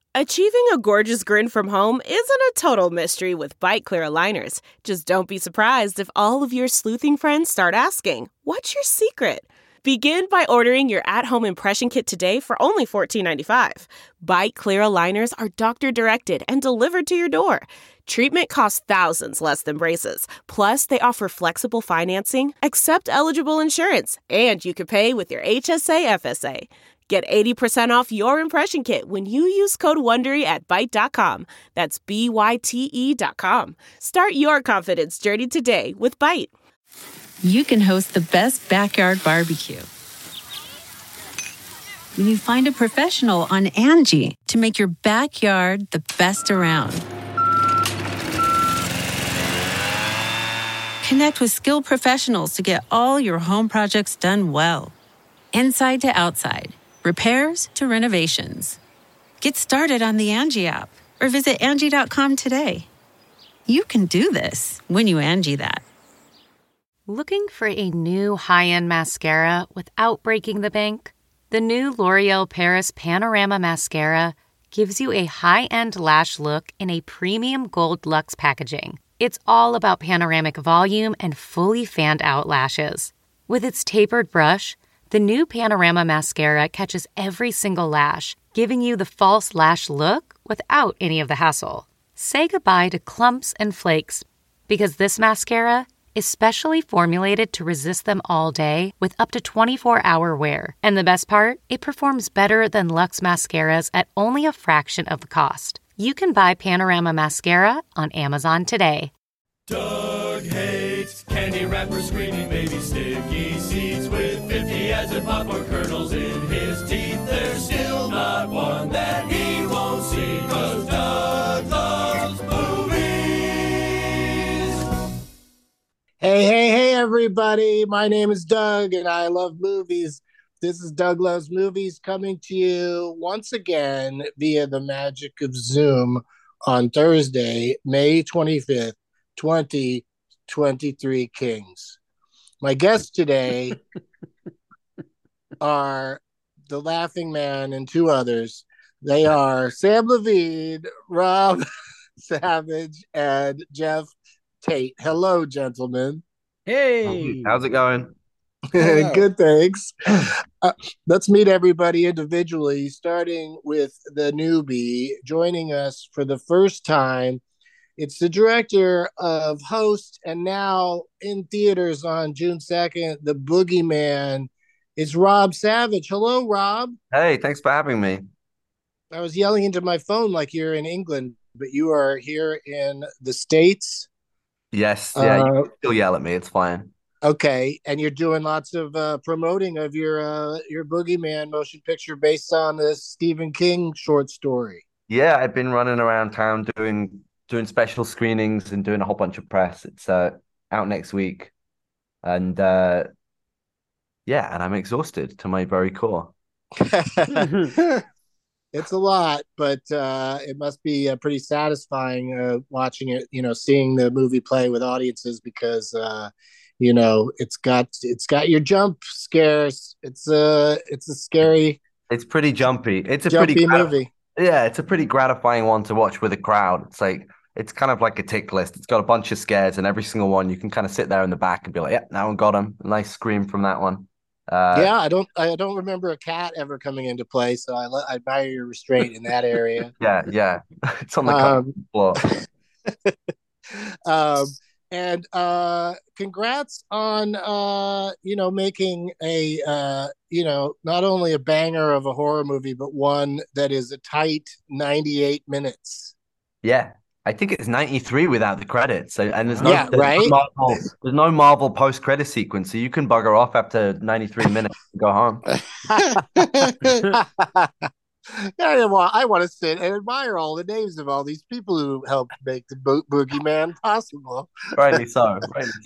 Achieving a gorgeous grin from home isn't a total mystery with Byte Clear aligners. Just don't be surprised if all of your sleuthing friends start asking, "What's your secret?" Begin by ordering your at-home impression kit today for only $14.95. Byte Clear aligners are doctor-directed and delivered to your door. Treatment costs thousands less than braces. Plus, they offer flexible financing, accept eligible insurance, and you can pay with your HSA FSA. Get 80% off your impression kit when you use code WONDERY at Byte.com. That's BYTE.com. Start your confidence journey today with Byte. You can host the best backyard barbecue when you find a professional on Angie to make your backyard the best around. Connect with skilled professionals to get all your home projects done well. Inside to outside. Repairs to renovations. Get started on the Angie app or visit Angie.com today. You can do this when you Angie that. Looking for a new high-end mascara without breaking the bank? The new L'Oreal Paris Panorama Mascara gives you a high-end lash look in a premium gold luxe packaging. It's all about panoramic volume and fully fanned-out lashes. With its tapered brush, the new Panorama Mascara catches every single lash, giving you the false lash look without any of the hassle. Say goodbye to clumps and flakes, because this mascara is specially formulated to resist them all day with up to 24-hour wear. And the best part? It performs better than Luxe mascaras at only a fraction of the cost. You can buy Panorama Mascara on Amazon today. Doug hates candy wrappers, screaming baby sticky seeds with 50 acid popcorn kernels in his teeth. There's still not one that he won't see, 'cause Doug loves movies. Hey, everybody. My name is Doug, and I love movies. This is Doug Loves Movies coming to you once again via the magic of Zoom on Thursday, May 25th. 2023 Kings. My guests today are the Laughing Man and two others. They are Sam Levine, Rob Savage, and Jeff Tate. Hello, gentlemen. Hey, how's it going? Good, thanks. Let's meet everybody individually, starting with the newbie joining us for the first time. It's the director of Host and now in theaters on June 2nd, The Boogeyman. It's Rob Savage. Hello, Rob. Hey, thanks for having me. I was yelling into my phone like you're in England, but you are here in the States. Yes, yeah, you can still yell at me. It's fine. Okay, and you're doing lots of promoting of your Boogeyman motion picture based on the Stephen King short story. Yeah, I've been running around town doing special screenings and doing a whole bunch of press. It's out next week. And and I'm exhausted to my very core. It's a lot, but it must be pretty satisfying watching it, seeing the movie play with audiences because it's got your jump scares. It's a scary. It's pretty jumpy. It's a jumpy pretty movie. Yeah, it's a pretty gratifying one to watch with a crowd. It's kind of like a tick list. It's got a bunch of scares, and every single one you can kind of sit there in the back and be like, "Yeah, that one got him." A nice scream from that one. I don't remember a cat ever coming into play, so I admire your restraint in that area. Yeah, it's on the floor. And congrats on making a not only a banger of a horror movie, but one that is a tight 98 minutes. Yeah, I think it's 93 without the credits. So, and there's there's no Marvel post-credit sequence, so you can bugger off after 93 minutes and go home. I want to sit and admire all the names of all these people who helped make the Boogeyman possible. Rightly so.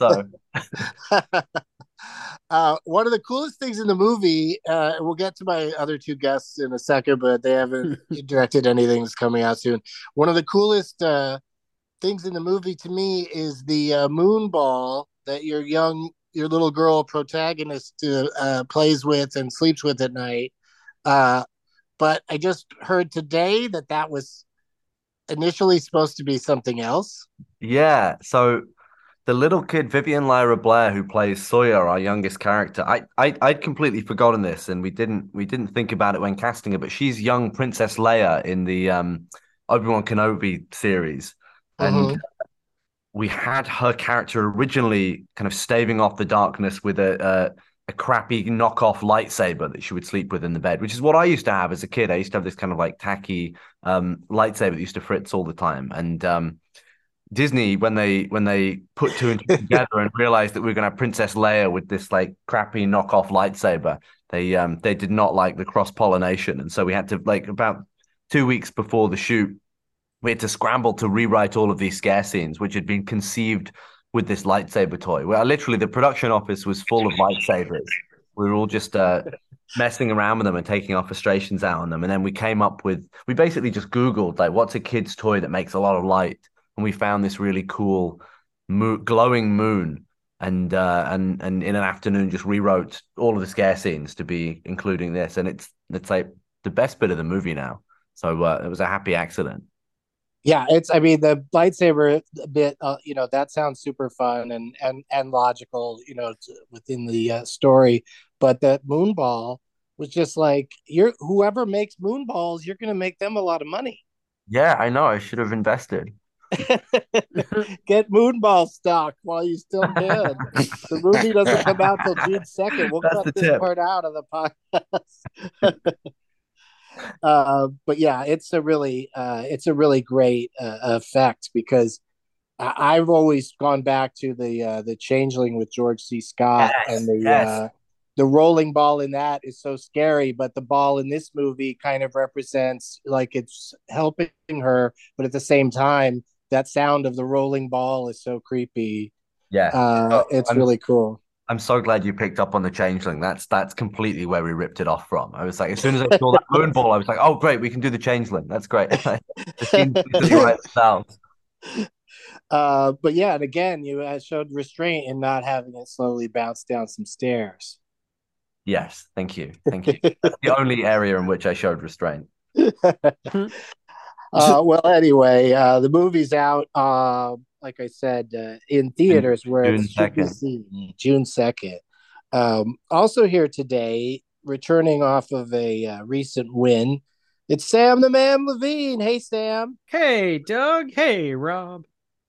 One of the coolest things in the movie, we'll get to my other two guests in a second, but they haven't directed anything that's coming out soon. One of the coolest things in the movie to me is the moon ball that your little girl protagonist plays with and sleeps with at night. but I just heard today that that was initially supposed to be something else. Yeah, so the little kid Vivian Lyra Blair who plays Sawyer, our youngest character, I'd completely forgotten this, and we didn't think about it when casting her, but she's young Princess Leia in the Obi-Wan Kenobi series, and Mm-hmm. we had her character originally kind of staving off the darkness with a crappy knockoff lightsaber that she would sleep with in the bed, which is what I used to have as a kid. I used to have this kind of like tacky lightsaber that used to fritz all the time, and Disney, when they put two and two together and realized that we were going to have Princess Leia with this like crappy knockoff lightsaber, they did not like the cross pollination, and so we had to, like, about 2 weeks before the shoot, we had to scramble to rewrite all of these scare scenes, which had been conceived with this lightsaber toy. Where literally the production office was full of lightsabers. We were all just messing around with them and taking our frustrations out on them. And then we basically just Googled, like, what's a kid's toy that makes a lot of light? And we found this really cool glowing moon. And in an afternoon just rewrote all of the scare scenes to be including this. And it's like the best bit of the movie now. So it was a happy accident. Yeah, I mean, the lightsaber bit, that sounds super fun and logical, within the story. But that moonball was just like, whoever makes moonballs, you're going to make them a lot of money. Yeah, I know. I should have invested. Get moonball stock while you still can. The movie doesn't come out till June 2nd. We'll That's cut the this tip. part out of the podcast. But yeah, it's a really great effect, because I've always gone back to the Changeling with George C. Scott, and Yes, yes. the rolling ball in that is so scary, but the ball in this movie kind of represents, like, it's helping her, but at the same time, that sound of the rolling ball is so creepy. Yeah. Oh, It's really cool. I'm so glad you picked up on the Changeling. That's completely where we ripped it off from. I was like, as soon as I saw that moon ball, I was like, oh great, we can do the Changeling. That's great. The scenes just write themselves. But yeah, and again, you showed restraint in not having it slowly bounce down some stairs. Yes, thank you. Thank you. That's the only area in which I showed restraint. Well, anyway, the movie's out, like I said, in theaters where it June should be 2nd. seen, June 2nd. Also here today, returning off of a recent win, it's Sam the Man Levine. Hey, Sam. Hey, Doug. Hey, Rob.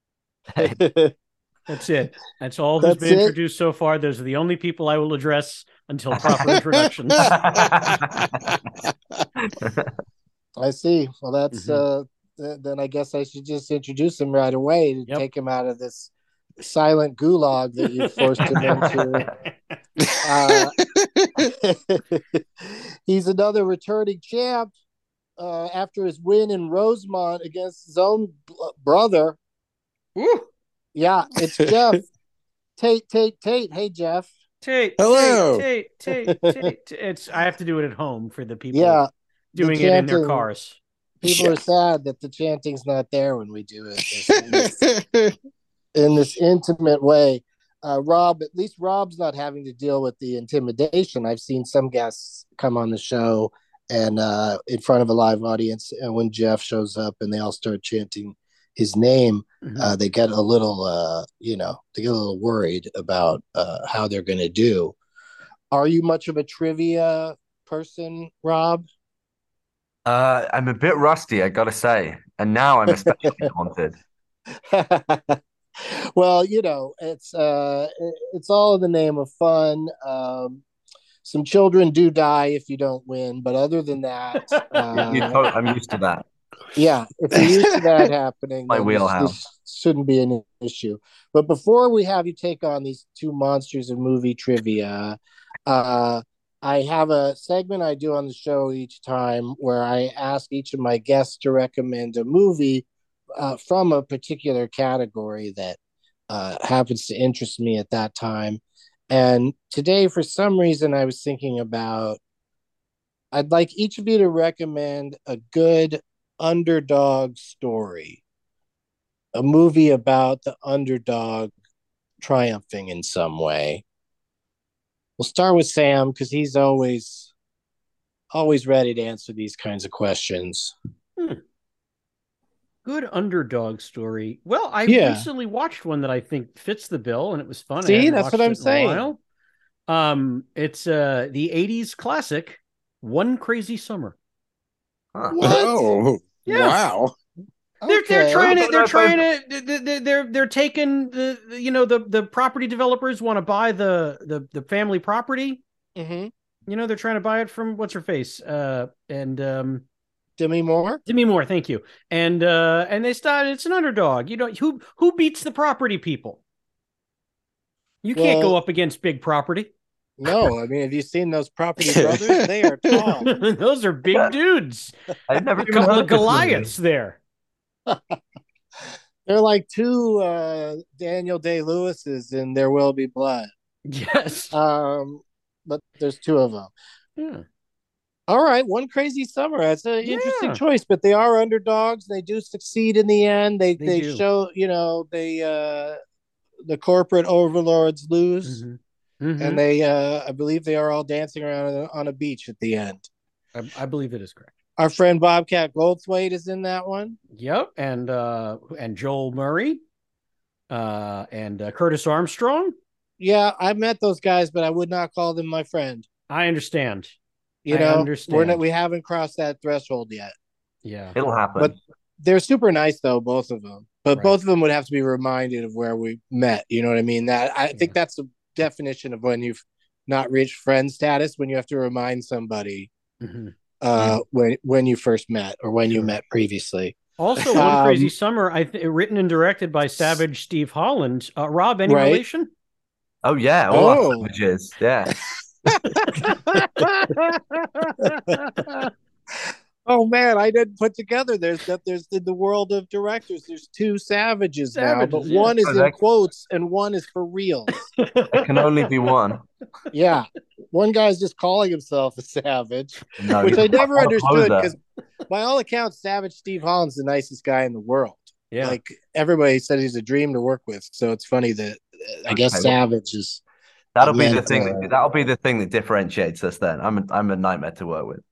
That's it. That's all who's That's been it? introduced so far. Those are the only people I will address until proper introductions. I see. Well, that's then I guess I should just introduce him right away to Yep. take him out of this silent gulag that you forced him into. He's another returning champ after his win in Rosemont against his own brother. Woo! Yeah, it's Jeff. Tate. Hey, Jeff. Tate. Hello. Tate. It's I have to do it at home for the people Yeah, doing the it in their chanting. cars. People are sad that the chanting's not there when we do it in this intimate way. Rob, at least Rob's not having to deal with the intimidation. I've seen some guests come on the show and in front of a live audience, and when Jeff shows up and they all start chanting his name, they get a little, they get a little worried about how they're going to do. Are you much of a trivia person, Rob? I'm a bit rusty, I gotta say, and now I'm especially haunted. Well, it's all in the name of fun. Some children do die if you don't win, but other than that, I'm used to that. yeah, if you're used to that happening, My then wheelhouse. this shouldn't be an issue. But before we have you take on these two monsters of movie trivia, I have a segment I do on the show each time where I ask each of my guests to recommend a movie from a particular category that happens to interest me at that time. And today, for some reason, I was thinking about, I'd like each of you to recommend a good underdog story, a movie about the underdog triumphing in some way. We'll start with Sam because he's always always ready to answer these kinds of questions. Good underdog story. Well, I Yeah. recently watched one that I think fits the bill, and it was fun. I See, hadn't that's watched what I'm it in a saying. while. It's the '80s classic, One Crazy Summer. Huh. What? Oh, Yeah. wow. They're Okay. trying to Well, they're taking the property developers want to buy the family property. Mm-hmm. They're trying to buy it from what's her face and Demi Moore. Demi Moore, thank you. And they start. It's an underdog. Who beats the property people? You can't go Well- up against big property. No, I mean, have you seen those Property Brothers? They are tall. Those are big dudes. I've never A even couple heard of of this movie. Goliaths there. They're like two Daniel Day-Lewises in There Will Be Blood. Yes. But there's two of them. Yeah. All right, One Crazy Summer. That's an interesting Yeah. choice, but they are underdogs. They do succeed in the end. They do. show, the corporate overlords lose, and they I believe they are all dancing around on a beach at the end. I believe it is correct. Our friend Bobcat Goldthwait is in that one. Yep, and Joel Murray, and Curtis Armstrong. Yeah, I met those guys, but I would not call them my friend. I understand. You I know, understand. we haven't crossed that threshold yet. Yeah, It'll happen. But they're super nice, though, both of them. But Right. both of them would have to be reminded of where we met. You know what I mean? I think that's the definition of when you've not reached friend status, when you have to remind somebody when you first met or when you met previously. Also, One Crazy Summer, written and directed by Savage Steve Holland. Rob, any Right. relation? Oh yeah, all our sandwiches. Yeah. Oh man, I didn't put together. There's in the world of directors. There's two Savages now, but yeah. one is Oh, in that- quotes and one is for real. There can only be one. Yeah, one guy's just calling himself a savage, No, which you're I never a understood poser. because, by all accounts, Savage Steve Holland's the nicest guy in the world. Yeah. Like everybody said, he's a dream to work with. So it's funny that I guess Okay, well, Savage is. That'll be the meant, thing. That'll be the thing that differentiates us. Then I'm a nightmare to work with.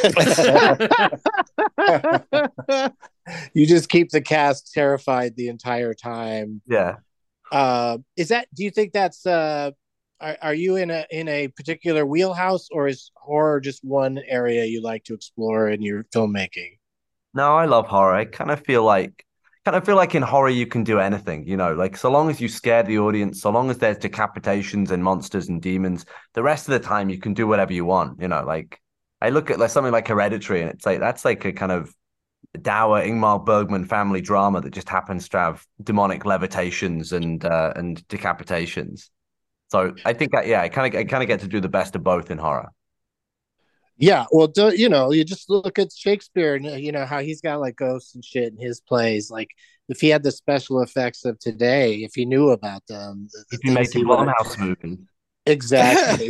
You just keep the cast terrified the entire time. Yeah. Is that? Do you think that's? Are you in a particular wheelhouse, or is horror just one area you like to explore in your filmmaking? No, I love horror. I kind of feel like in horror you can do anything, like so long as you scare the audience, so long as there's decapitations and monsters and demons, the rest of the time you can do whatever you want, like I look at something like Hereditary and it's like that's like a kind of dour Ingmar Bergman family drama that just happens to have demonic levitations and decapitations. So I think I kind of get to do the best of both in horror. Yeah, well, you just look at Shakespeare and how he's got like ghosts and shit in his plays. Like if he had the special effects of today, if he knew about them, If you make a Blumhouse movie, exactly.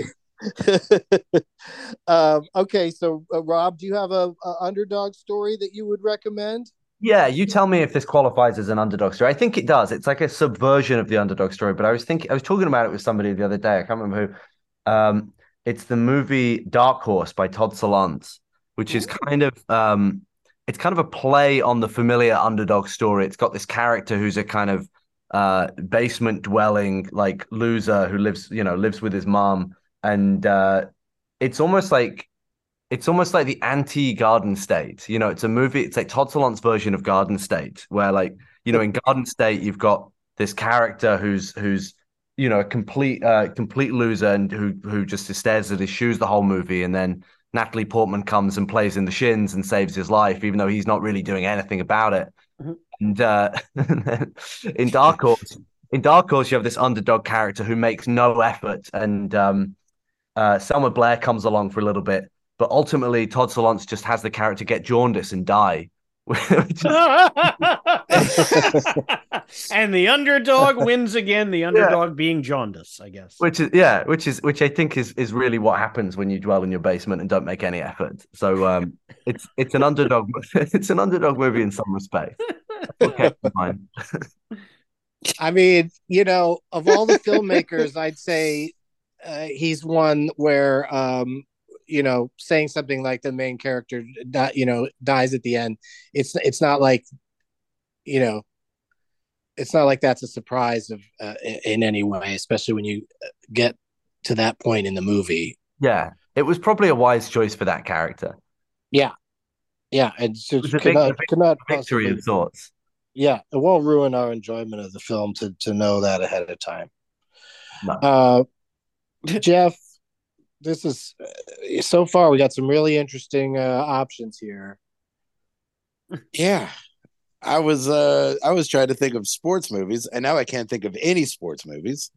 Okay, so Rob, do you have a underdog story that you would recommend? yeah, you tell me if this qualifies as an underdog story. I think it does. It's like a subversion of the underdog story. But I was talking about it with somebody the other day. I can't remember who. It's the movie Dark Horse by Todd Solondz, which is kind of it's kind of a play on the familiar underdog story. It's got this character who's a kind of basement dwelling like loser who lives with his mom, and it's almost like the anti-Garden State. It's a movie. It's like Todd Solondz's version of Garden State, where in Garden State you've got this character who's a complete loser and who just stares at his shoes the whole movie, and then Natalie Portman comes and plays in the Shins and saves his life, even though he's not really doing anything about it. And in Dark Horse, you have this underdog character who makes no effort, and Selma Blair comes along for a little bit, but ultimately Todd Solondz just has the character get jaundice and die. And the underdog wins again. The underdog being jaundice, I guess. Which I think is really what happens when you dwell in your basement and don't make any effort. So it's an underdog. It's an underdog movie in some respect. Okay, fine. I mean, of all the filmmakers, I'd say he's one where saying something like the main character, dies at the end. It's not like, you know, it's not like that's a surprise in any way, especially when you get to that point in the movie. Yeah, it was probably a wise choice for that character. Yeah, yeah, and It just was a could not victory possibly. of sorts. Yeah, it won't ruin our enjoyment of the film to know that ahead of time. No. Jeff, this is so far we got some really interesting options here. Yeah. I was trying to think of sports movies, and now I can't think of any sports movies.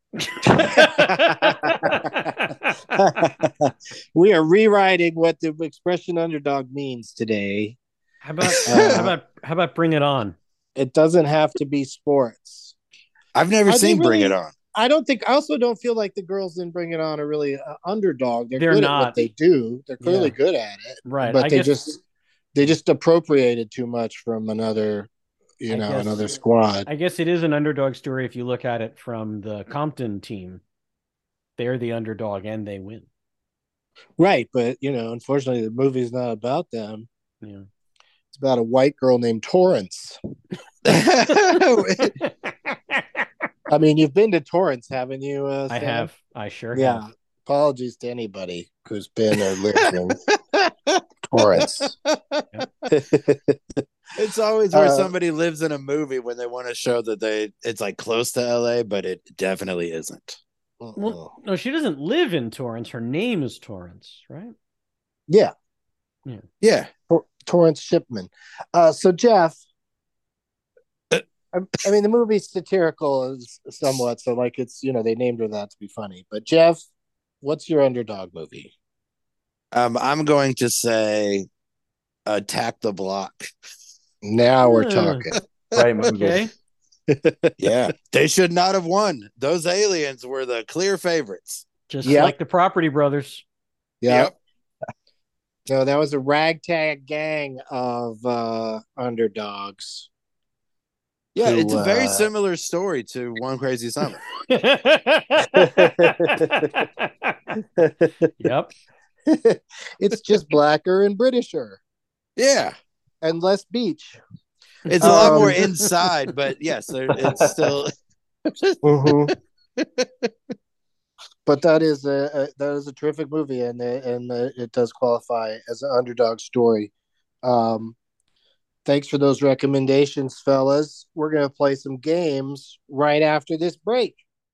We are rewriting what the expression underdog means today. How about Bring It On? It doesn't have to be sports. I've never seen Bring It On. I also don't feel like the girls in Bring It On are really underdog. They're good not at what they do. They're clearly good at it. Right. But they just appropriated too much from another squad. I guess it is an underdog story if you look at it from the Compton team. They're the underdog and they win. Right, but unfortunately the movie's not about them. Yeah. It's about a white girl named Torrance. I mean, you've been to Torrance, haven't you? I have. I sure have. Yeah. Apologies to anybody who's been or lived in Torrance. It's always where somebody lives in a movie when they want to show that it's like close to LA, but it definitely isn't. Well, no, she doesn't live in Torrance. Her name is Torrance, right? Yeah. Yeah. Torrance Shipman. So Jeff, I mean, the movie's satirical somewhat, so like it's they named her that to be funny. But Jeff, what's your underdog movie? I'm going to say Attack the Block. Now we're talking. Great movie. Okay. Yeah, they should not have won. Those aliens were the clear favorites. Just like the Property Brothers. Yep. No, that was a ragtag gang of underdogs. Yeah, it's a very similar story to One Crazy Summer. Yep. It's just blacker and Britisher. Yeah. And less beach. It's a lot more inside, but yes, it's still. But that is a terrific movie, and it does qualify as an underdog story. Thanks for those recommendations, fellas. We're gonna play some games right after this break.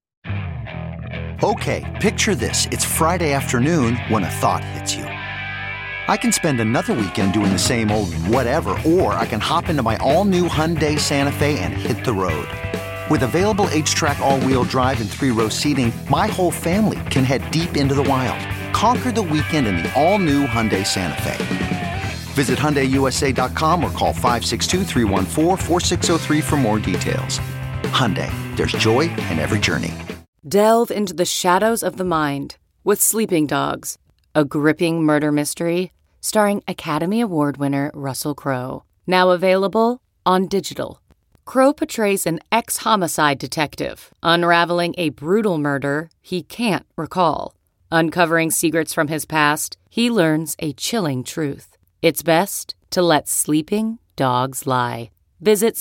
Okay, picture this: it's Friday afternoon when a thought hits you. I can spend another weekend doing the same old whatever, or I can hop into my all-new Hyundai Santa Fe and hit the road. With available H-Track all-wheel drive and 3-row seating, my whole family can head deep into the wild. Conquer the weekend in the all-new Hyundai Santa Fe. Visit HyundaiUSA.com or call 562-314-4603 for more details. Hyundai, there's joy in every journey. Delve into the shadows of the mind with Sleeping Dogs, a gripping murder mystery starring Academy Award winner Russell Crowe. Now available on digital. Crowe portrays an ex-homicide detective unraveling a brutal murder he can't recall. Uncovering secrets from his past, he learns a chilling truth. It's best to let sleeping dogs lie. Visit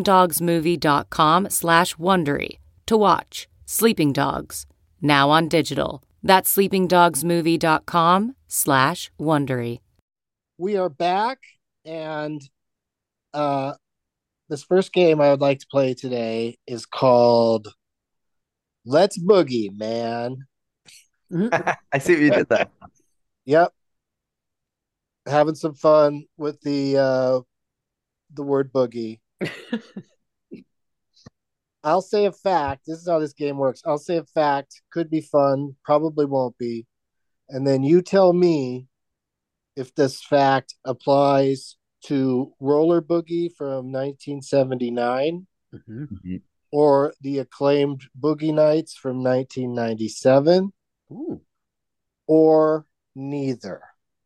sleepingdogsmovie.com/Wondery to watch Sleeping Dogs, now on digital. That's sleepingdogsmovie.com/Wondery. We are back, and this first game I would like to play today is called Let's Boogie, man. I see what you did there. Yep. Having some fun with the word boogie. I'll say a fact. This is how this game works. I'll say a fact. Could be fun. Probably won't be. And then you tell me if this fact applies to Roller Boogie from 1979 or the acclaimed Boogie Nights from 1997 or neither.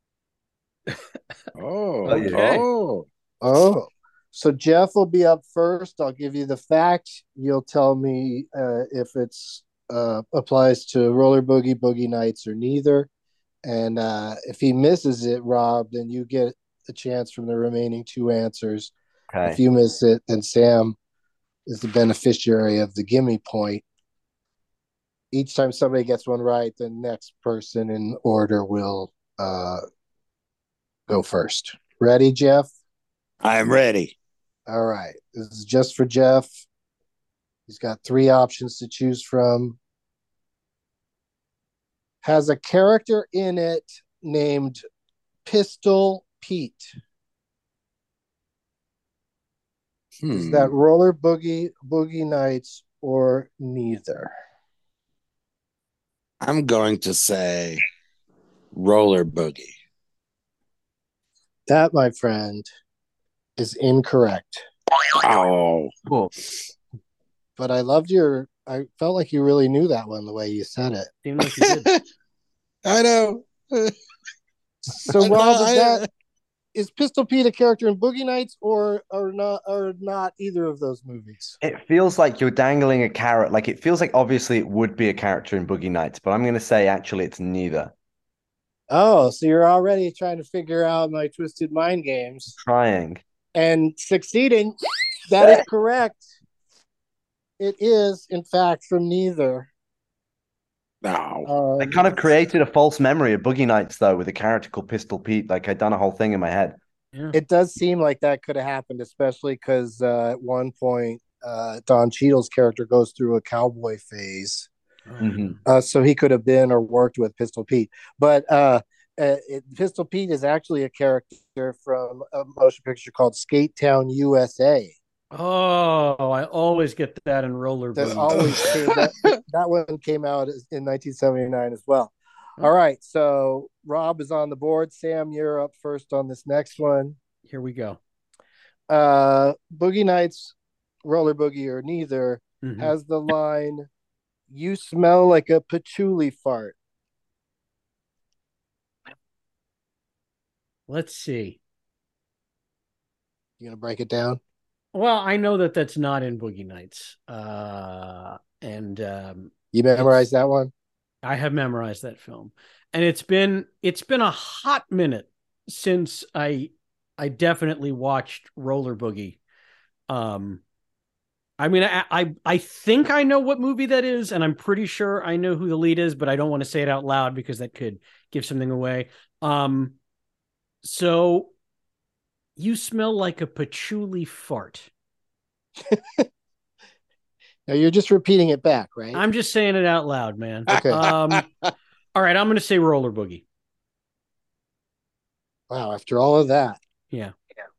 So Jeff will be up first. I'll give you the fact. You'll tell me if it's applies to Roller Boogie, Boogie Nights, or neither. And if he misses it, Rob, then you get a chance from the remaining two answers. Okay. If you miss it, then Sam is the beneficiary of the gimme point. Each time somebody gets one right, the next person in order will go first. Ready, Jeff? I'm ready. All right. This is just for Jeff. He's got three options to choose from. Has a character in it named Pistol Pete. Is that Roller Boogie, Boogie Nights, or neither? I'm going to say Roller Boogie. That, my friend, is incorrect. Oh. Cool. But I felt like you really knew that one the way you said it. Seemed like you did. I know. So, Rob, is Pistol Pete a character in Boogie Nights or not either of those movies? It feels like you're dangling a carrot. Like it feels like obviously it would be a character in Boogie Nights, but I'm going to say actually it's neither. Oh, so you're already trying to figure out my twisted mind games. Trying. And succeeding. That is correct. It is, in fact, from neither. No. I kind of created a false memory of Boogie Nights, though, with a character called Pistol Pete. Like I'd done a whole thing in my head. Yeah. It does seem like that could have happened, especially because at one point, Don Cheadle's character goes through a cowboy phase. Mm-hmm. So he could have been or worked with Pistol Pete. But Pistol Pete is actually a character from a motion picture called Skate Town, USA. Oh, I always get that in Roller That Boogie. that one came out in 1979 as well. All right, so Rob is on the board. Sam, you're up first on this next one. Here we go. Boogie Nights, Roller Boogie, or neither has the line, "You smell like a patchouli fart." Let's see. You gonna break it down? Well, I know that that's not in Boogie Nights. You memorized that one? I have memorized that film. And it's been a hot minute since I definitely watched Roller Boogie. I mean, I think I know what movie that is, and I'm pretty sure I know who the lead is, but I don't want to say it out loud because that could give something away. So you smell like a patchouli fart. Now you're just repeating it back, right? I'm just saying it out loud, man. Okay. All right, I'm going to say Roller Boogie. Wow, after all of that. Yeah.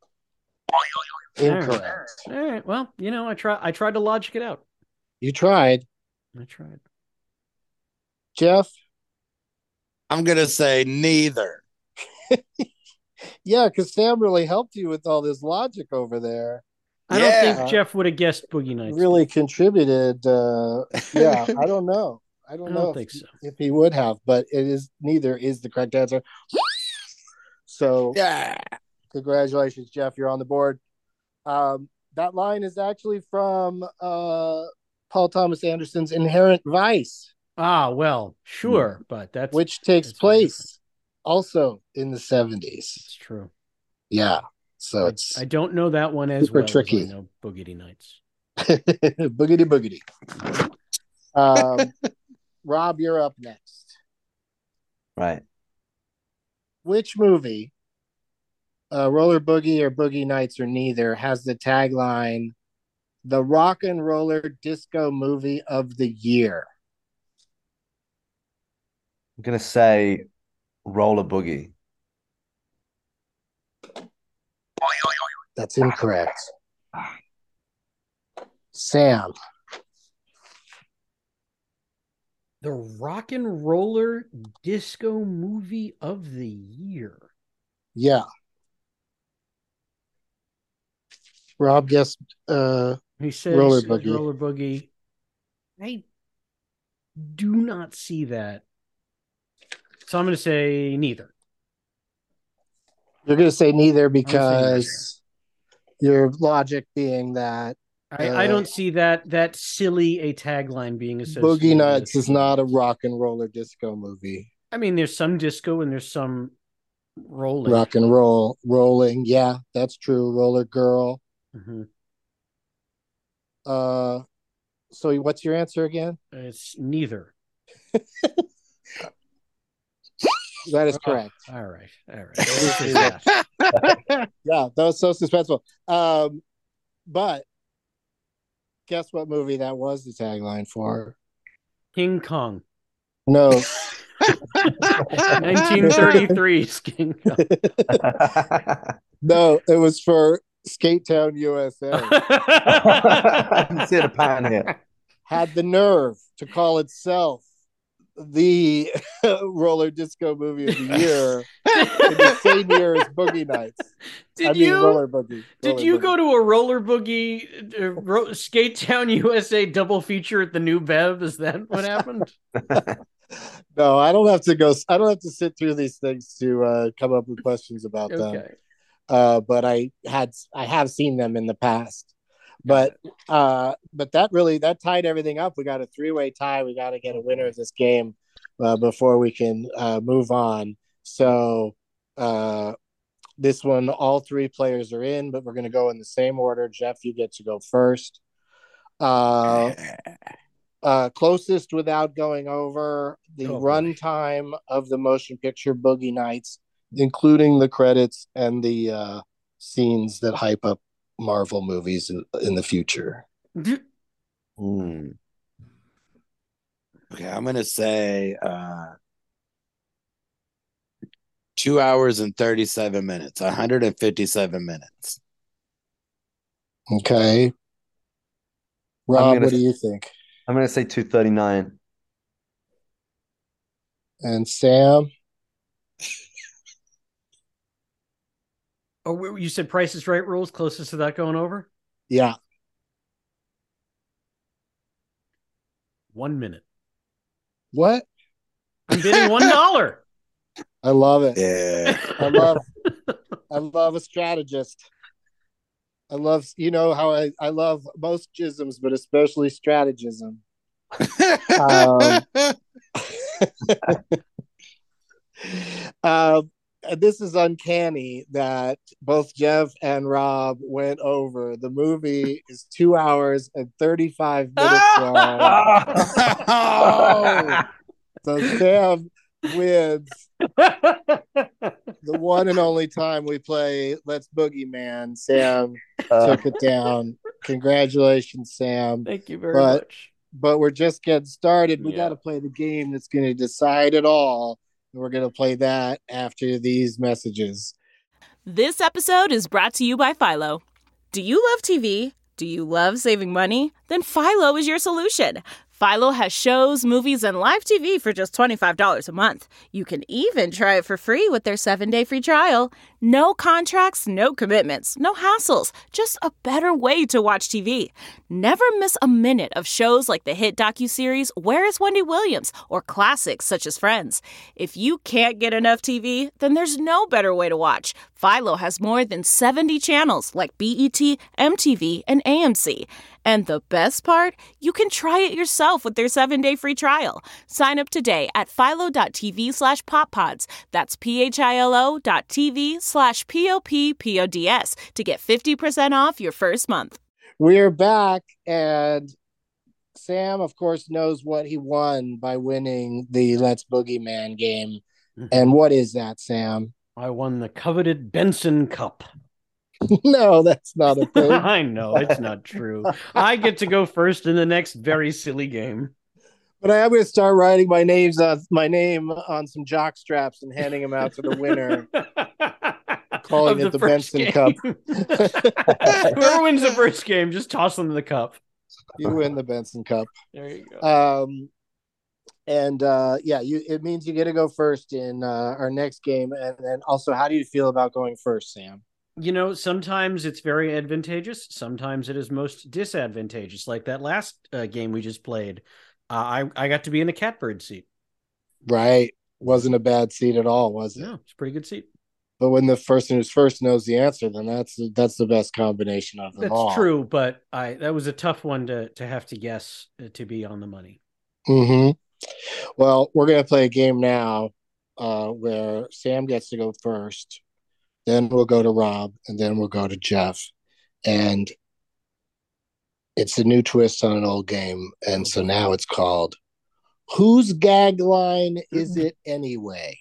Incorrect. All right. Well, I tried to logic it out. You tried. I tried. Jeff? I'm going to say neither. Yeah, because Sam really helped you with all this logic over there. I don't think Jeff would have guessed Boogie Nights. Really contributed. Yeah, I don't know. I don't think so. If he would have, but neither is the correct answer. So, yeah, congratulations, Jeff. You're on the board. That line is actually from Paul Thomas Anderson's Inherent Vice. Ah, well, sure, but which takes place also in the 70s. It's true. Yeah. So I don't know that one as well tricky. As I know Boogity Nights. Boogity. Rob, you're up next. Right. Which movie, Roller Boogie or Boogie Nights or neither, has the tagline, "The Rock and Roller Disco Movie of the Year"? I'm going to say Roller Boogie. That's incorrect. Sam. The Rock and Roller Disco Movie of the Year. Yeah. Rob guessed he says Roller Boogie. Roller Boogie. I do not see that. So I'm going to say neither. You're going to say neither because your logic being that I don't see that silly a tagline being associated. Boogie Nights is not a rock and roller disco movie. I mean, there's some disco and there's some rolling. Rock and roll, rolling. Yeah, that's true. Roller girl. Mm-hmm. So what's your answer again? It's neither. That is correct. All right. Yeah, that was so suspenseful. But guess what movie that was the tagline for? King Kong. No. 1933's King Kong. No, it was for Skate Town, USA. I can see the pattern here. Had the nerve to call itself the roller disco movie of the year in the same year as Boogie Nights. Roller Boogie. Did you go to a Roller Boogie Skate Town USA double feature at the New Bev? Is that what happened? No, I don't have to go. I don't have to sit through these things to come up with questions about them. But I have seen them in the past. But that tied everything up. We got a 3-way tie. We got to get a winner of this game before we can move on. So this one, all 3 players are in, but we're going to go in the same order. Jeff, you get to go first. Closest without going over the runtime of the motion picture Boogie Nights, including the credits and the scenes that hype up Marvel movies in the future. Okay, I'm gonna say 2 hours and 37 minutes, 157 minutes. Okay, Rob, what do you think? I'm gonna say 239. And Sam? Oh, you said Price is Right rules, closest to that going over? Yeah. 1 minute. What? I'm bidding $1. I love it. Yeah. I love a strategist. I love, how I love most jisms, but especially strategism. This is uncanny that both Jeff and Rob went over. The movie is 2 hours and 35 minutes long. So Sam wins the one and only time we play Let's Boogie Man. Sam took it down. Congratulations, Sam. Thank you very much. But we're just getting started. We got to play the game that's going to decide it all. And we're going to play that after these messages. This episode is brought to you by Philo. Do you love TV? Do you love saving money? Then Philo is your solution. Philo has shows, movies, and live TV for just $25 a month. You can even try it for free with their 7-day free trial. No contracts, no commitments, no hassles. Just a better way to watch TV. Never miss a minute of shows like the hit docuseries Where is Wendy Williams? Or classics such as Friends. If you can't get enough TV, then there's no better way to watch. Philo has more than 70 channels like BET, MTV, and AMC. And the best part? You can try it yourself with their 7-day free trial. Sign up today at philo.tv/poppods. That's philo.tv/poppods to get 50% off your first month. We're back, and Sam, of course, knows what he won by winning the Let's Boogie Man game. And what is that, Sam? I won the coveted Benson Cup. No, that's not a thing. I know, it's not true. I get to go first in the next very silly game. But I am going to start writing my name on some jock straps and handing them out to the winner. Calling it the Benson game. Cup. Whoever wins the first game, just toss them the cup. You win the Benson Cup. There you go. It means you get to go first in our next game. And then also, how do you feel about going first, Sam? Sometimes it's very advantageous. Sometimes it is most disadvantageous. Like that last game we just played, I got to be in the catbird seat. Right. Wasn't a bad seat at all, was it? No, it's a pretty good seat. But when the person who's first knows the answer, then that's the best combination of them all. That's true, but that was a tough one to have to guess to be on the money. Mm-hmm. Well, we're going to play a game now. where Sam gets to go first. Then we'll go to Rob, and then we'll go to Jeff. And it's a new twist on an old game. And so now it's called Whose Gag Line Is It Anyway?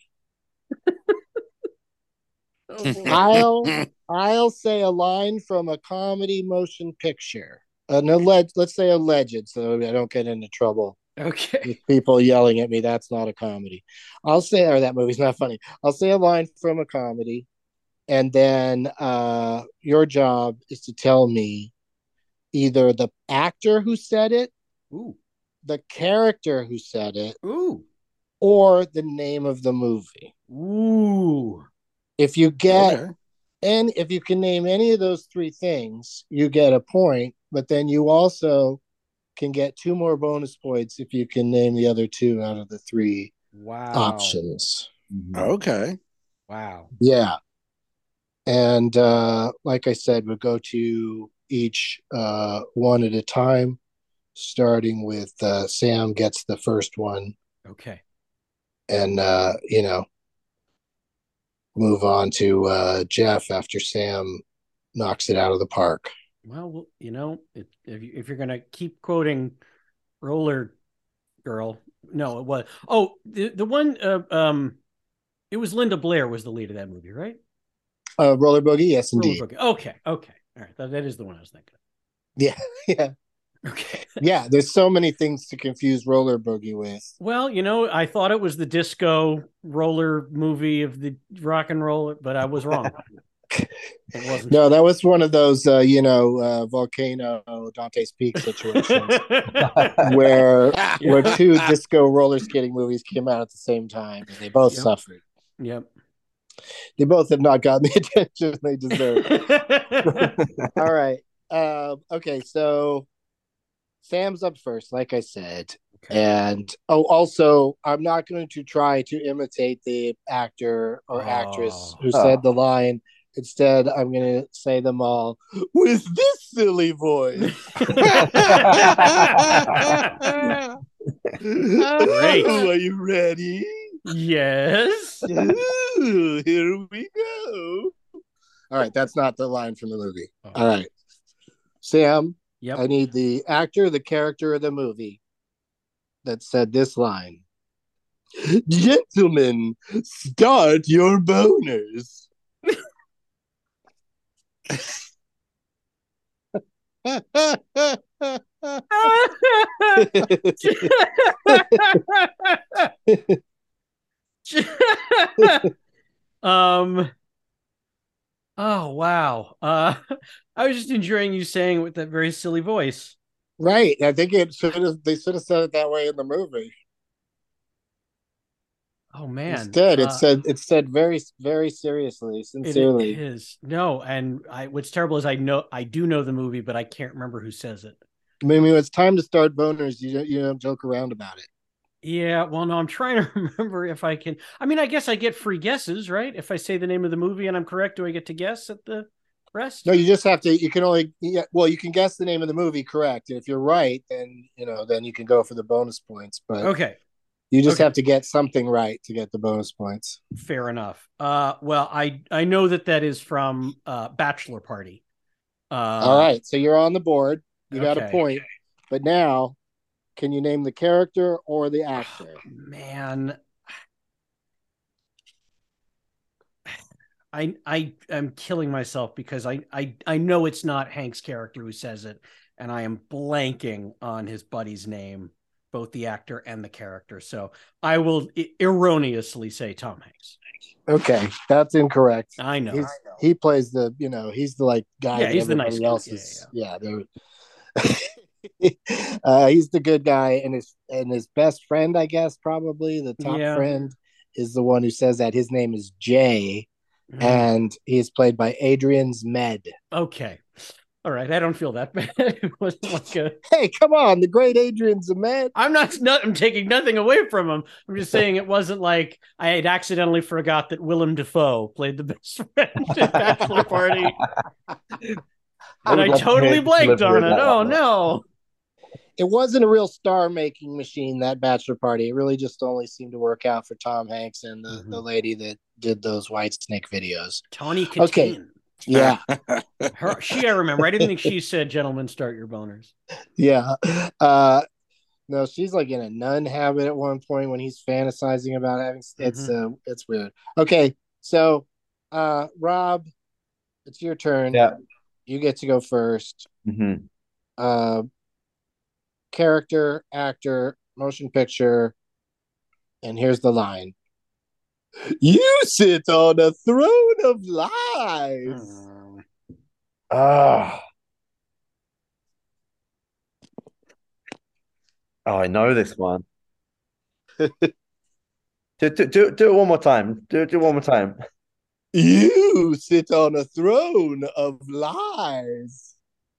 I'll say a line from a comedy motion picture. Let's say alleged, so I don't get into trouble. Okay. With people yelling at me, that's not a comedy. Or that movie's not funny. I'll say a line from a comedy, and then your job is to tell me either the actor who said it, ooh, the character who said it, ooh, or the name of the movie. Ooh. If you get and if you can name any of those three things, you get a point, but then you also can get 2 more bonus points if you can name the other 2 out of the 3 options. Okay. Wow. Yeah. And like I said, we'll go to each one at a time, starting with Sam gets the first one. Okay. And, move on to Jeff after Sam knocks it out of the park. Well, if you're going to keep quoting Roller Girl, no, it was. Oh, the one, it was Linda Blair was the lead of that movie, right? Roller Boogie, yes, indeed. Roller Boogie. Okay. All right, that is the one I was thinking. Yeah. Okay. Yeah, there's so many things to confuse Roller Boogie with. Well, I thought it was the disco roller movie of the rock and roll, but I was wrong. It wasn't. No, that was one of those, Volcano, Dante's Peak situations where 2 disco roller skating movies came out at the same time, and they both suffered. Yep. They both have not gotten the attention they deserve. All right. Okay, so Sam's up first, like I said. Okay. And also, I'm not going to try to imitate the actor or actress who said the line. Instead, I'm going to say them all with this silly voice. Great. Are you ready? Yes. Ooh, here we go. All right, that's not the line from the movie. All right. Sam, yep. I need the actor, the character of the movie that said this line. Gentlemen, start your boners. Oh wow. I was just enjoying you saying it with that very silly voice. Right. I think they should have said it that way in the movie. Oh man. Instead, it's said very, very seriously, sincerely. It is. No, and what's terrible is I do know the movie, but I can't remember who says it. I mean, when it's time to start boners, you don't joke around about it. Yeah, well, no, I'm trying to remember if I can. I mean, I guess I get free guesses, right? If I say the name of the movie and I'm correct, do I get to guess at the rest? No, you just have to. You can only. Yeah, well, you can guess the name of the movie correct, and if you're right, then you can go for the bonus points. But okay, you just have to get something right to get the bonus points. Fair enough. Well, I know that is from Bachelor Party. All right, so you're on the board. You got a point, but now. Can you name the character or the actor? Oh, man, I'm killing myself because I know it's not Hank's character who says it, and I am blanking on his buddy's name, both the actor and the character. So I will erroneously say Tom Hanks. Okay, that's incorrect. I know. He plays the he's the guy. Yeah, he's the nice guy. Yeah. He's the good guy, and his best friend, I guess, probably the top friend, is the one who says that. His name is Jay, and he's played by Adrian Zmed. Okay, all right. I don't feel that bad. It wasn't like a. Hey, come on, the great Adrian Zmed. I'm taking nothing away from him. I'm just saying it wasn't like I had accidentally forgot that Willem Dafoe played the best friend in Bachelor Party. And I totally blanked on it. Oh, no. it wasn't a real star making machine, that bachelor party. It really just only seemed to work out for Tom Hanks and the lady that did those Whitesnake videos. Tawny Katane. Okay. Yeah. I remember. I didn't think she said, "Gentlemen, start your boners." Yeah. No, she's like in a nun habit at one point when he's fantasizing about having it's weird. Okay, so Rob, it's your turn. Yeah. You get to go first. Character, actor, motion picture, and here's the line. You sit on a throne of lies. Oh, I know this one. do it one more time. Do it one more time. You sit on a throne of lies.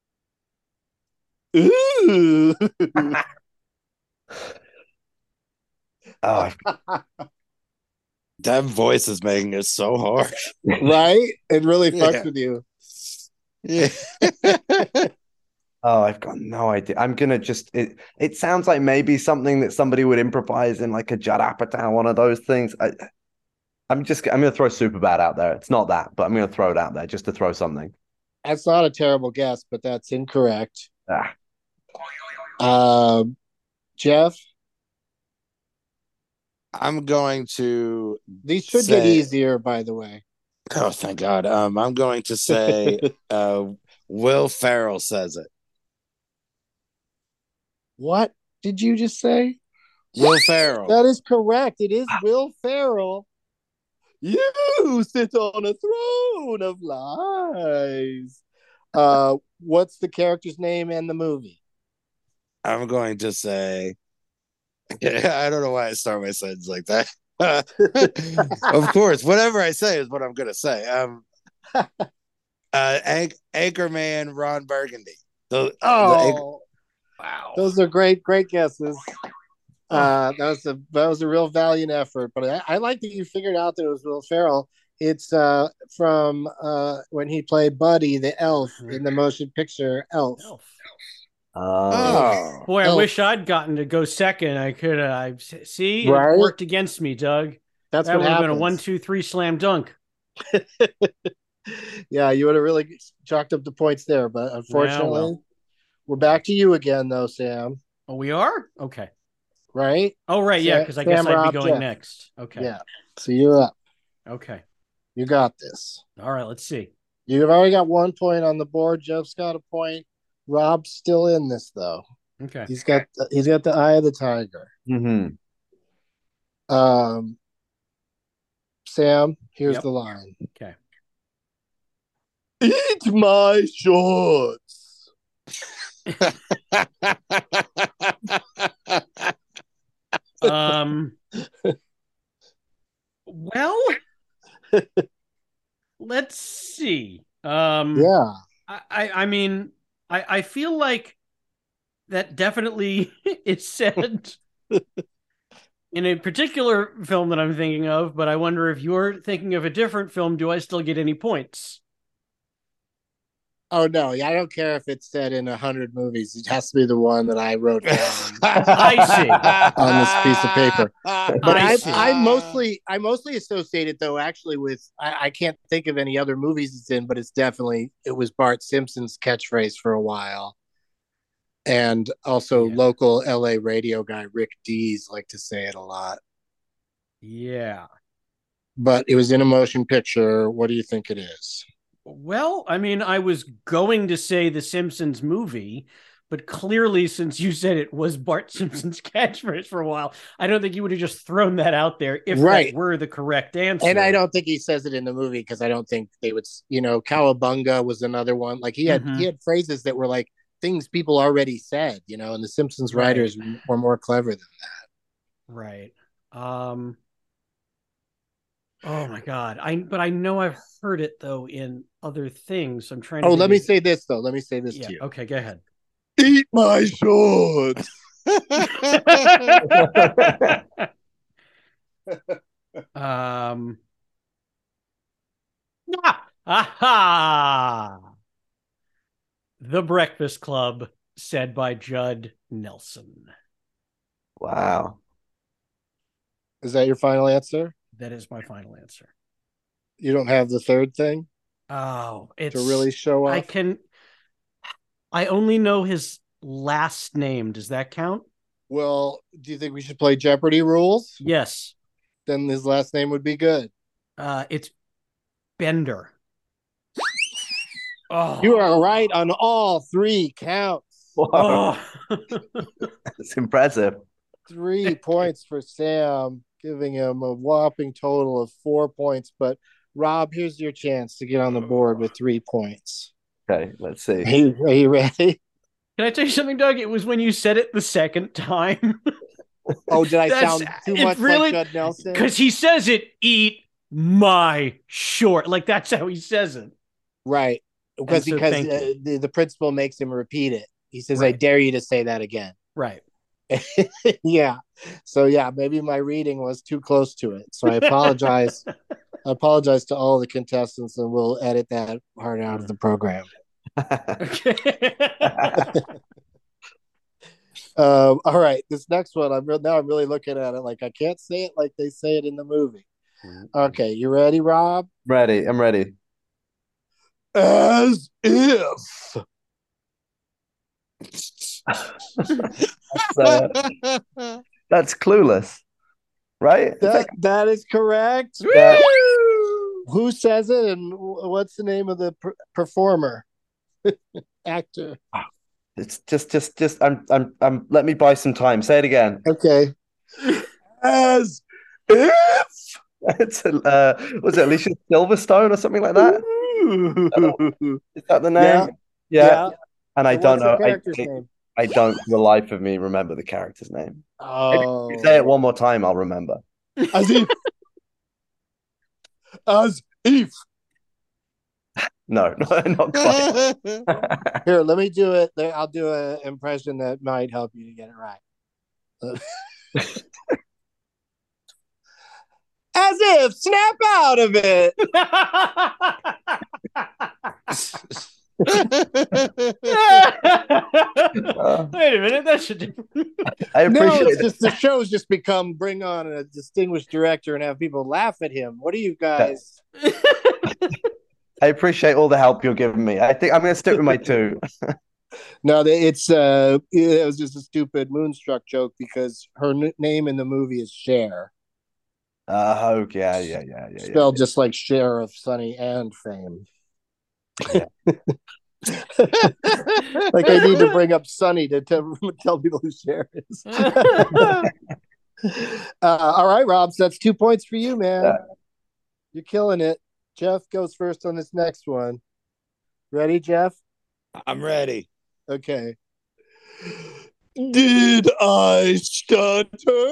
Ooh. Oh, that voice is making it so hard. Right? It really fucks with you. Yeah. Oh, I've got no idea. I'm gonna just it sounds like maybe something that somebody would improvise in like a Judd Apatow, one of those things. I'm gonna throw Superbad out there. It's not that, but I'm gonna throw it out there just to throw something. That's not a terrible guess, but that's incorrect. Jeff? I'm going to These should get easier, by the way. Oh, thank God. I'm going to say Will Ferrell says it. What did you just say? Will Ferrell. That is correct. It is Will Ferrell. You sit on a throne of lies. What's the character's name and the movie? I'm going to say, I don't know why I start my sentence like that. Of course, whatever I say is what I'm going to say. Anchorman Ron Burgundy. Wow. Those are great guesses. That was a real valiant effort, but I like that you figured out that it was Will Ferrell. It's from when he played Buddy the elf in the motion picture Elf. Boy, I wish I'd gotten to go second. I could have. See, it worked against me, Doug. That would have been a 1, 2, 3 slam dunk. Yeah, you would have really chalked up the points there, but unfortunately, we're back to you again, though, Sam. Oh, we are? Okay. Right? Oh, right, yeah, because I guess I'd be going next. Okay. Yeah, so you're up. Okay. You got this. All right, let's see. You've already got 1 point on the board. Jeff's got a point. Rob's still in this, though. Okay. He's got the eye of the tiger. Sam, here's the line. Okay. Eat my shorts. Well, let's see. I mean, I feel like that definitely is said in a particular film that I'm thinking of, but I wonder if you're thinking of a different film, do I still get any points? Oh, no. I don't care if it's said in 100 movies. It has to be the one that I wrote down. I see. On this piece of paper. But I mostly associate it, though, actually, with, I can't think of any other movies it's in, but it was Bart Simpson's catchphrase for a while. And also local LA radio guy, Rick Dees, liked to say it a lot. Yeah. But it was in a motion picture. What do you think it is? Well, I mean, I was going to say the Simpsons movie, but clearly, since you said it was Bart Simpson's catchphrase for a while, I don't think you would have just thrown that out there if that were the correct answer. And I don't think he says it in the movie because I don't think they would, Cowabunga was another one. Like he had phrases that were like things people already said, and the Simpsons writers were more clever than that. Right. Oh my God. But I know I've heard it though in other things. I'm trying to let me say this though. Let me say this to you. Okay, go ahead. Eat my shorts. The Breakfast Club. said by Judd Nelson. Wow. Is that your final answer? That is my final answer. You don't have the third thing? Oh, it's to really show off? I only know his last name. Does that count? Well, do you think we should play Jeopardy rules? Yes. Then his last name would be good. It's Bender. Oh. You are right on all 3 counts. Oh. It's impressive. 3 points for Sam, giving him a whopping total of 4 points. But Rob, here's your chance to get on the board with 3 points. Okay, let's see. Are you ready? Can I tell you something, Doug? It was when you said it the second time. Oh, did I sound too much like Judd Nelson? Because he says it, eat my short. Like, that's how he says it. Right. Because the principal makes him repeat it. He says, right. I dare you to say that again. Right. Yeah. So, yeah, maybe my reading was too close to it. So I apologize. I apologize to all the contestants, and we'll edit that part out of the program. All right, this next one, I'm really looking at it like I can't say it like they say it in the movie. Okay, you ready, Rob? Ready. I'm ready. As if. That's Clueless, right? That is correct. Yeah. Who says it, and what's the name of the performer? Actor. It's just I'm let me buy some time. Say it again. Okay. As if. It's was it Alicia Silverstone or something like that? Is that the name? Yeah. And I don't know. I don't for the life of me remember the character's name. Oh. If you say it one more time, I'll remember. As if. As if. No, not quite. Here, let me do it. I'll do an impression that might help you to get it right. As if, snap out of it. Wait a minute, that's a different. I appreciate it's just the show's just become bring on a distinguished director and have people laugh at him. What are you guys? I appreciate all the help you're giving me. I think I'm going to stick with my 2. No, it was just a stupid Moonstruck joke because her name in the movie is Cher. Okay, yeah. Spelled just like Cher of Sunny and Fame. Yeah. Like I need to bring up Sunny to tell people who Cher is. All right, Rob, so that's 2 points for you, man. Yeah. You're killing it. Jeff goes first on this next one. Ready, Jeff? I'm ready. Okay. Did I stutter?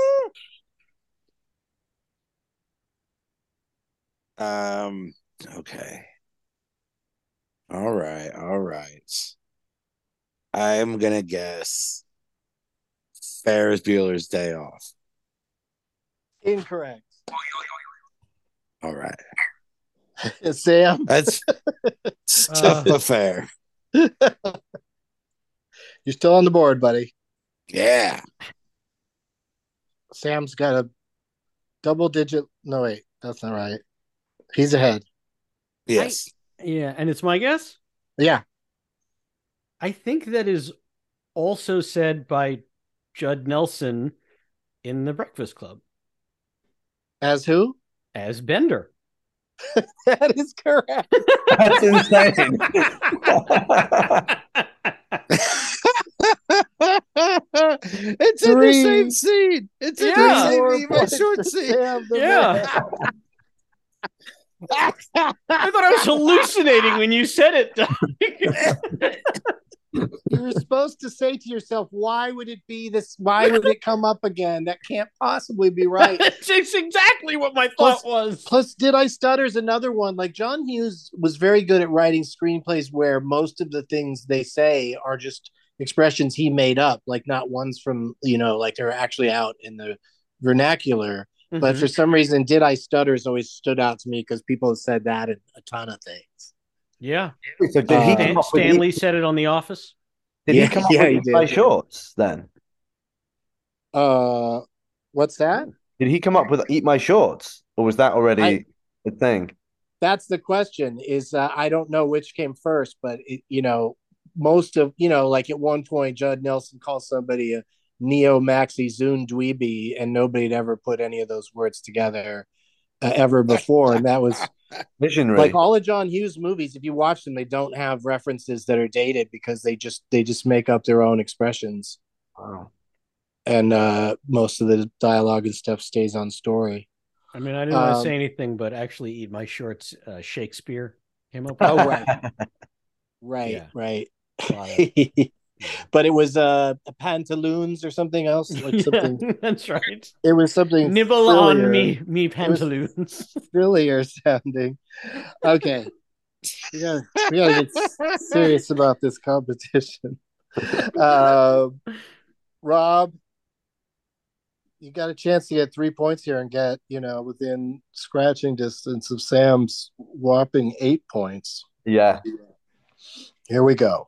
Okay. All right. I'm gonna guess Ferris Bueller's Day Off. Incorrect. All right. Sam? That's tough affair. You're still on the board, buddy. Yeah. Sam's got a double digit. No, wait, that's not right. He's ahead. Yes. And it's my guess? Yeah. I think that is also said by Judd Nelson in The Breakfast Club. As who? As Bender. That is correct. That's insane. It's in the same scene. It's in the same short scene. Yeah. I thought I was hallucinating when you said it. You were supposed to say to yourself, why would it be this? Why would it come up again? That can't possibly be right. That's exactly what my thought was. Plus, Did I Stutter's another one. Like John Hughes was very good at writing screenplays where most of the things they say are just expressions he made up, like not ones from, like they're actually out in the vernacular. Mm-hmm. But for some reason, Did I Stutter's always stood out to me because people have said that in a ton of things. Yeah. So Stanley said it on The Office. Did he come up with he Eat My did. Shorts then? What's that? Did he come up with Eat My Shorts, or was that already a thing? That's the question. Is I don't know which came first, but most of like at one point, Judd Nelson called somebody a neo maxi Zune dweeby, and nobody had ever put any of those words together ever before, and that was Visionary. like all of John Hughes movies. If you watch them, they don't have references that are dated because they just make up their own expressions. Wow. And most of the dialogue and stuff stays on story. I mean, I didn't want to say anything, but actually, Eat My Shorts, Shakespeare came up with. Oh, right. Yeah. Right. Yeah. But it was pantaloons or something else. Like something. That's right. It was something Nibble frillier. on me pantaloons. Frillier sounding. Okay. We gotta get serious about this competition. Rob, you got a chance to get 3 points here and get, within scratching distance of Sam's whopping 8 points. Yeah. Here we go.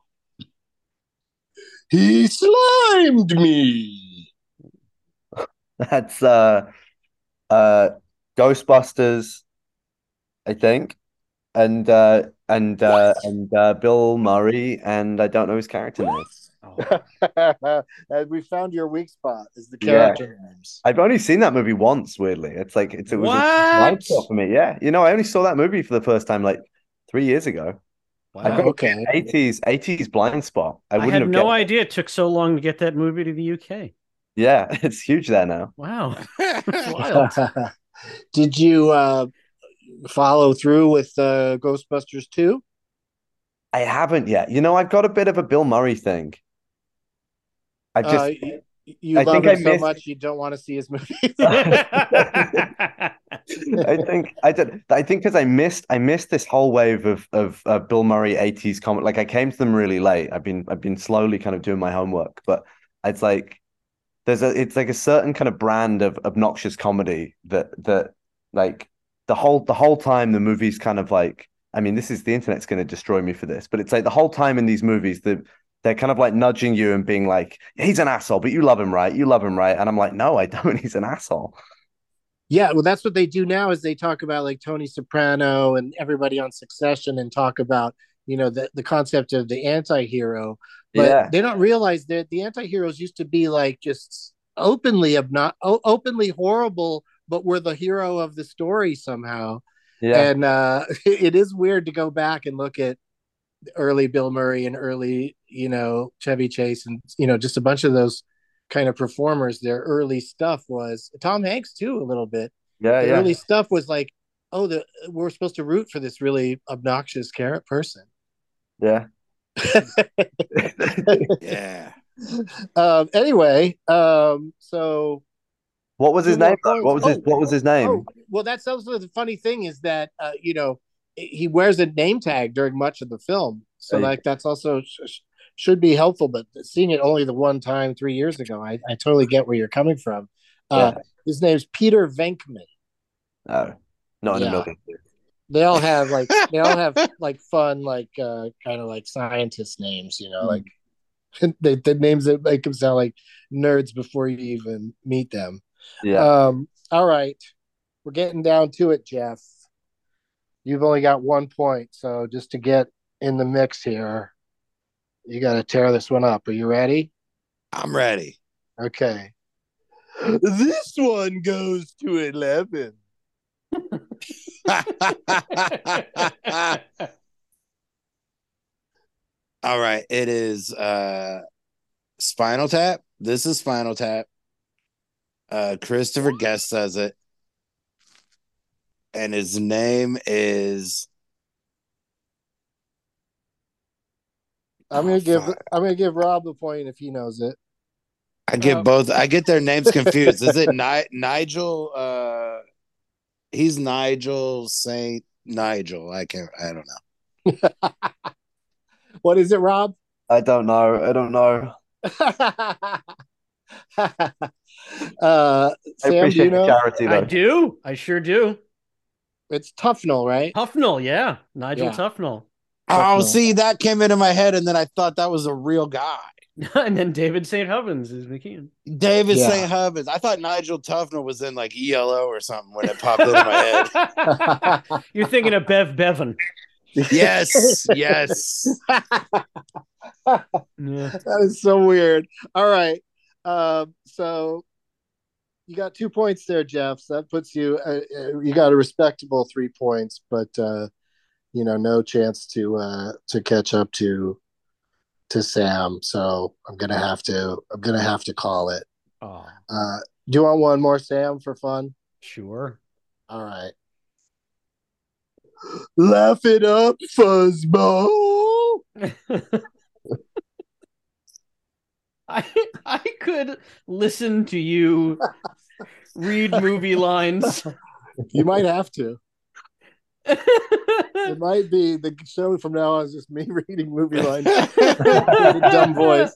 He slimed me. That's Ghostbusters, I think. And Bill Murray, and I don't know his character name. We found your weak spot is the character names. I've only seen that movie once, weirdly. It was a blind spot for me. Yeah. I only saw that movie for the first time like 3 years ago. Wow. I've got an 80s blind spot. I had no idea it took so long to get that movie to the UK. Yeah, it's huge there now. Wow. That's wild. Did you follow through with Ghostbusters 2? I haven't yet. I've got a bit of a Bill Murray thing. I love him so much you don't want to see his movies. I think because I missed this whole wave of Bill Murray 80s comedy. Like I came to them really late. I've been slowly kind of doing my homework, but it's like it's like a certain kind of brand of obnoxious comedy that like the whole time the movie's kind of like, I mean, the internet's going to destroy me for this, but it's like the whole time in these movies they're kind of like nudging you and being like, he's an asshole, but you love him, right? You love him, right? And I'm like, no, I don't. He's an asshole. Yeah, well, that's what they do now is they talk about like Tony Soprano and everybody on Succession and talk about, the concept of the anti-hero. But they don't realize that the anti-heroes used to be like just openly horrible, but were the hero of the story somehow. Yeah. And it is weird to go back and look at early Bill Murray and early, Chevy Chase and, just a bunch of those kind of performers. Their early stuff was Tom Hanks too, a little bit. Yeah. The early stuff was like, we're supposed to root for this really obnoxious person. Yeah. Yeah. Anyway, so what was his name? What was his name? Oh, well, that's also the funny thing is that he wears a name tag during much of the film, so like that's also should be helpful. But seeing it only the one time 3 years ago, I totally get where you're coming from. His name's Peter Venkman. Oh, not in a million years. They all have like fun like kind of like scientist names, like the names that make them sound like nerds before you even meet them. Yeah. All right, we're getting down to it, Jeff. You've only got 1 point, so just to get in the mix here, you got to tear this one up. Are you ready? I'm ready. Okay. This one goes to 11. All right, it is Spinal Tap. This is Spinal Tap. Christopher Guest says it, and his name is. I'm gonna give Rob the point if he knows it. I get both. I get their names confused. Is it Nigel? He's Nigel Saint Nigel. I don't know. What is it, Rob? I don't know. Sam, do you know? Charity, I do. I sure do. It's Tufnell, right? Tufnell, yeah. Nigel Tufnell. Oh, see, that came into my head, and then I thought that was a real guy. And then David St. Hubbins is McKean. David St. Hubbins. I thought Nigel Tufnell was in like ELO or something when it popped into my head. You're thinking of Bev Bevan. Yes. That is so weird. All right. So you got 2 points there, Jeff. So that puts you, you got a respectable 3 points, but no chance to catch up to Sam. So I'm gonna have to call it. Oh. Do you want one more, Sam, for fun? Sure. All right. Laugh it up, fuzzball. I could listen to you read movie lines. You might have to. It might be the show from now on is just me reading movie lines with a dumb voice.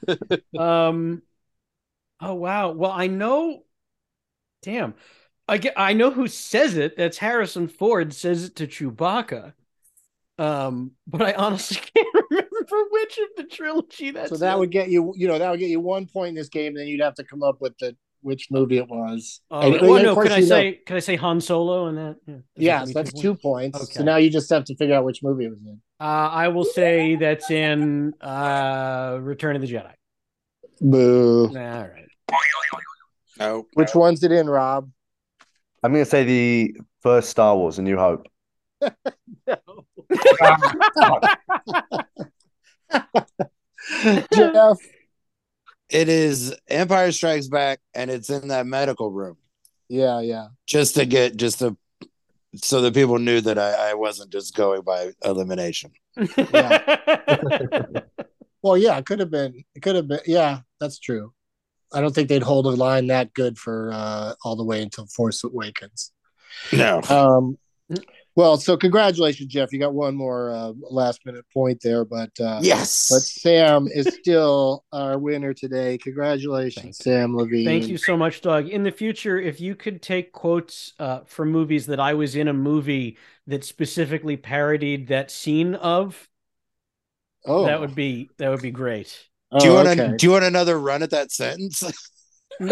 Oh wow. Well, I know. Damn. I know who says it. That's Harrison Ford says it to Chewbacca. But I honestly can't remember which of the trilogy that's. So that would get you. That would get you 1 point in this game. Then you'd have to come up with which movie it was. Can I say Han Solo and that? Yeah, that's 2 points. Okay. So now you just have to figure out which movie it was in. I will say that's in Return of the Jedi. Boo. All right. Oh, which one's it in, Rob? I'm going to say the first Star Wars, A New Hope. Jeff. It is Empire Strikes Back, and it's in that medical room. Yeah. So that people knew that I wasn't just going by elimination. Yeah. Well, yeah, it could have been. Yeah, that's true. I don't think they'd hold a line that good for all the way until Force Awakens. No. Well, so congratulations, Jeff. You got one more last minute point there, but yes. But Sam is still our winner today. Congratulations, Sam Levine. Thank you so much, Doug. In the future, if you could take quotes from movies that I was in a movie that specifically parodied that scene of, that would be great. Do you want another run at that sentence? No,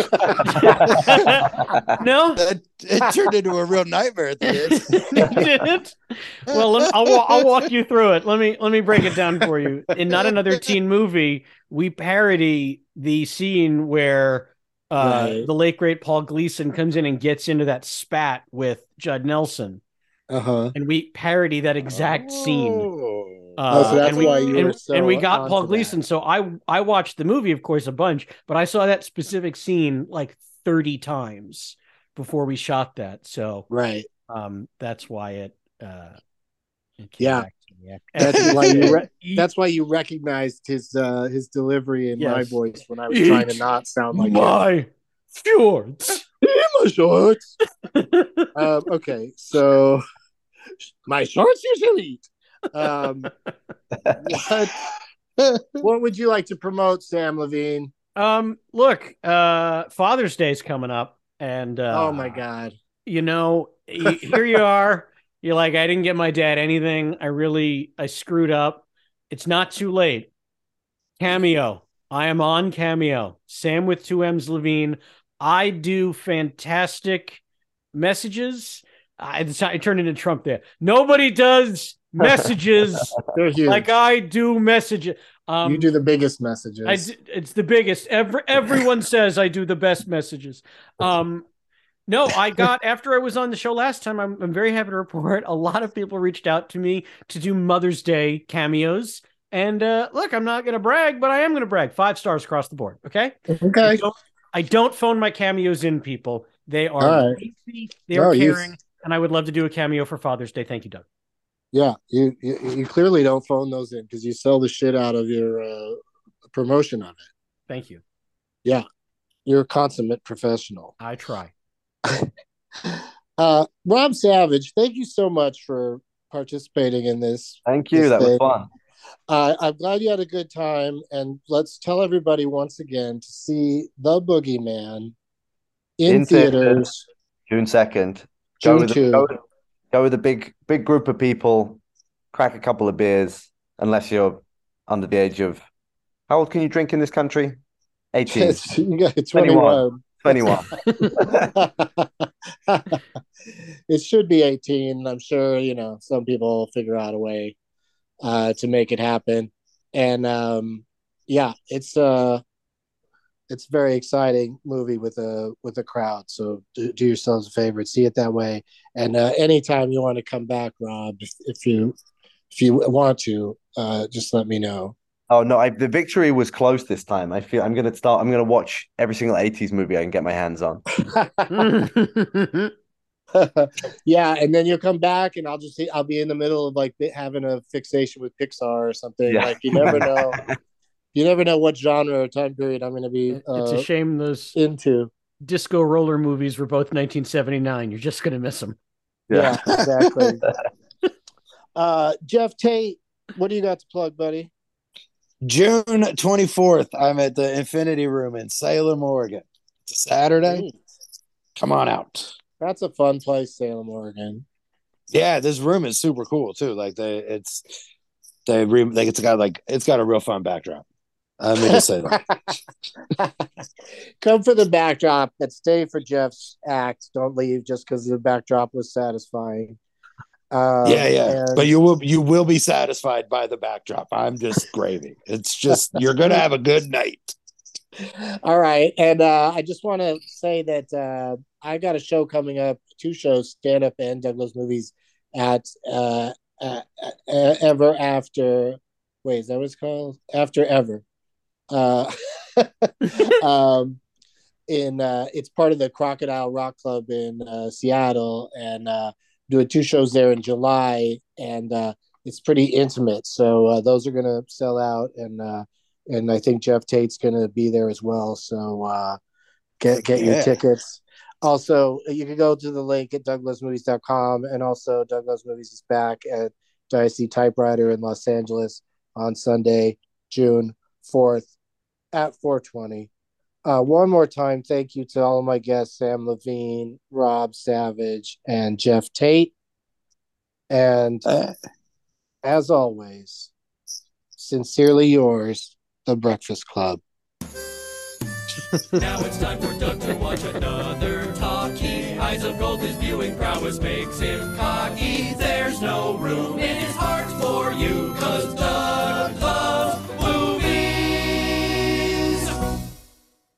it turned into a real nightmare at the end. It did. Well, I'll walk you through it. Let me break it down for you. In Not Another Teen Movie, we parody the scene where the late great Paul Gleason comes in and gets into that spat with Judd Nelson, and we parody that exact scene. So that's why you were so and we got Paul that. Gleason. So I watched the movie, of course, a bunch, but I saw that specific scene like 30 times before we shot that. So that's why it came back to me. That's why you recognized his delivery in my voice when I was trying to not sound like my shorts. My shorts. Okay, so my shorts usually eat. What would you like to promote, Sam Levine? Look, Father's Day's coming up, and oh my God, here you are. You're like, I didn't get my dad anything. I screwed up. It's not too late. Cameo. I am on Cameo. Sam with 2 M's Levine. I do fantastic messages. I turned into Trump there. Nobody does messages like I do messages. You do the biggest messages. It's the biggest. Everyone says I do the best messages. No, I got, after I was on the show last time, I'm very happy to report a lot of people reached out to me to do Mother's Day cameos. And look, I'm not going to brag, but I am going to brag. 5 stars across the board. Okay. Okay. I don't phone my cameos in, people. They are easy, they are caring, and I would love to do a cameo for Father's Day. Thank you, Doug. Yeah, you clearly don't phone those in because you sell the shit out of your promotion of it. Thank you. Yeah, you're a consummate professional. I try. Rob Savage, thank you so much for participating in this. Thank you. That was fun. I'm glad you had a good time, and let's tell everybody once again to see The Boogeyman in theaters June 2nd. June 2. Go with a big group of people. crack a couple of beers, unless you're under the age of, how old can you drink in this country? 18. You got 21. 21. It should be 18. I'm sure, some people will figure out a way to make it happen. And it's a very exciting movie with a crowd. So do yourselves a favor, see it that way. And anytime you want to come back, Rob, if you want to, just let me know. Oh no, the victory was close this time. I feel I'm gonna watch every single 80s movie I can get my hands on. Yeah, and then you'll come back and I'll be in the middle of like having a fixation with Pixar or something. Yeah. Like you never know. You never know what genre or time period I'm going to be it's a shame those into disco roller movies were both 1979. You're just going to miss them. Yeah, exactly. Jeff Tate, what do you got to plug, buddy? June 24th, I'm at the Infinity Room in Salem, Oregon. It's a Saturday. Come on out. That's a fun place, Salem, Oregon. Yeah, this room is super cool too. Like it's got a real fun backdrop. Let me just say that. Come for the backdrop, but stay for Jeff's act. Don't leave just because the backdrop was satisfying. But you will be satisfied by the backdrop. I'm just gravy. It's just you're gonna have a good night. All right, and I just want to say that I got a show coming up, 2 shows, stand up and Douglas Movies at Ever After. Wait, is that what it's called? After Ever. It's part of the Crocodile Rock Club in Seattle, and doing 2 shows there in July, and it's pretty intimate. So those are going to sell out, and I think Jeff Tate's going to be there as well. So get your tickets. Also, you can go to the link at douglasmovies.com, and also Douglas Movies is back at Dicey Typewriter in Los Angeles on Sunday, June 4th at 4:20. One more time, thank you to all of my guests, Sam Levine, Rob Savage, and Jeff Tate. And as always, sincerely yours, The Breakfast Club. Now it's time for Doug to watch another talkie. Eyes of gold, his viewing prowess makes him cocky.